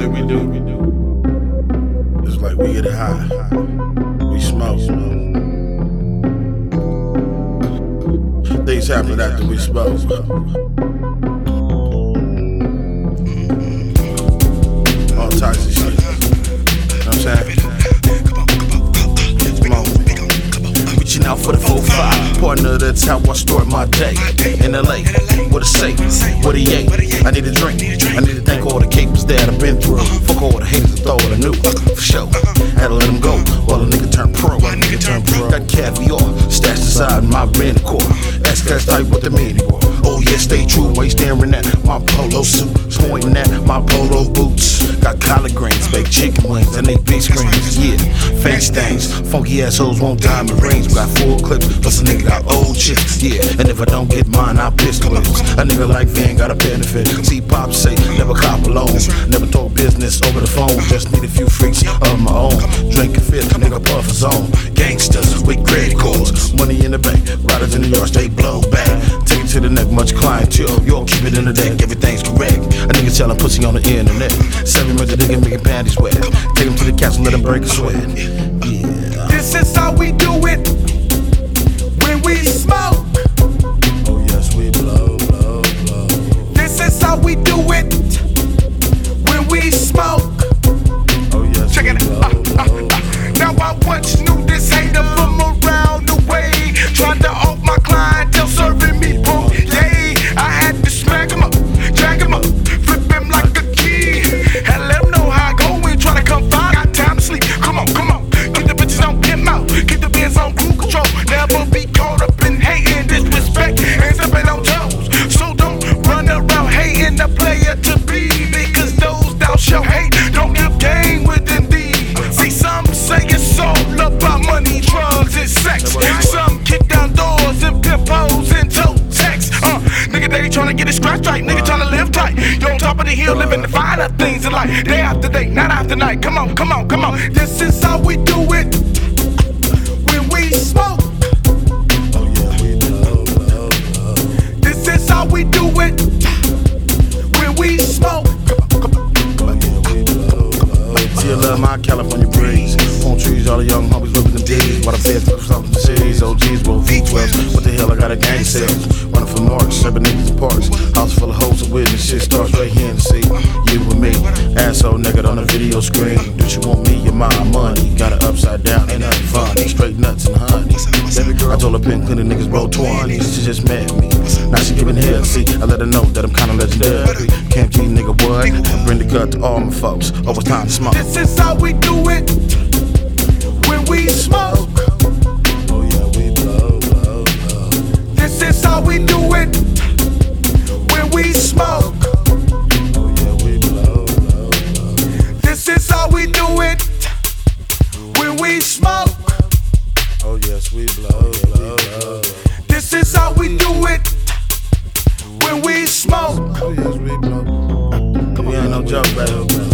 way we do. It's like we get high, we smoke. Things happen after we smoke. All types of shit. You know what I'm saying? Come on. Reaching out for the 4-5. Partner, that's how I start my day. In LA, what a safe, what a yay. I need a drink, I need to thank all the capers that I've been through. Fuck all the haters that thought I knew, for sure. Had to let them go while a nigga turn pro. Got caviar stashed inside my Rent-A-Car. That's type with the mini war. Oh yeah, stay true while you staring at my polo suit, pointing at my polo boots. Got collard greens, baked chicken wings, and they big screens. Yeah, fancy things, funky assholes want diamond rings. Got full clips, plus a nigga got old chips. Yeah, and if I don't get mine, I'll piss clips. A nigga like Van got a benefit. See Pop say, never cop alone. Never talk business over the phone. Just need a few freaks of my own. Drink a fifth, nigga puff his own. Gangsters with credit cards, money in the bank. Riders in the yard, stay blow back. Take it to the neck, much clientele. You all keep it in the deck, everything's correct. A nigga selling pussy on the internet. 7 minutes a nigga making panties wet. Take him to the castle, let him break a sweat. Yeah. This is how we do it when we smoke. Oh yes, we blow, blow, blow. This is how we do it when we smoke. Oh yes, check it out. Now I once knew this hater from around the way. Tried to off my clientele, serving me broke. Yay, I had to smack him up, jack him up, flip him like a key. Had to let him know how I go when try to come find. Got time to sleep. Come on, come on. Keep the bitches on get mouth. Keep the bands on cruise control. Never be caught up in hating, disrespect, and stepping on toes. So don't run around hating the player to be, because those thou shall hate don't give game within thee. See, some say it's all about money, drugs, and sex. Some kick down doors and pimp hoes and toe sex. Nigga, they tryna get it scratched right. Nigga tryna live tight. You on top of the hill, living the finer things in life. Day after day, night after night. Come on, come on, come on. This is how we do it when we smoke. oh yeah, we blow, blow, blow. This is how we do it when we smoke. Oh yeah, we blow, blow. Still love my California breeze. On trees, all the young homies whipping them D's. While the feds put something to cities, OGs roll V12s. What the hell, I got a gang sales. Running for marks, serving niggas in parks. House full of hoes and witness, shit starts right here in the sea. You and me, asshole nigga on the video screen. Do you want me, your my money? Got it upside down, ain't nothing funny. Straight nuts and honey. I told her pin cleaning niggas roll 20s. She just met me. Now she giving head, see. I let her know that I'm kinda legendary. Camp G nigga what? Bring the gut to all my folks. Oh, it's time to smoke. This is how we do it when we smoke. Oh yeah, we blow, blow, blow. This is how we do it when we smoke. Oh yeah, we blow, blow, blow. This is how we do it when we smoke. Oh yes, we blow, blow, blow. This is how we do it when we smoke. Oh yes, we blow. We ain't no joke, baby.